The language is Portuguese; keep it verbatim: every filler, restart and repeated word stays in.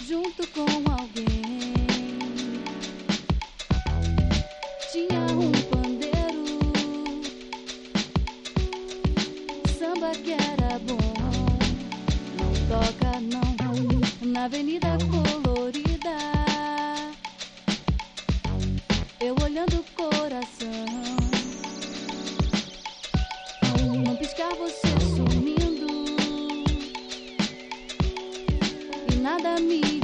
junto com alguém. Tinha um pandeiro, samba que era bom. Não toca não, na avenida colorida, eu olhando o coração. Não piscar, você sumindo, e nada me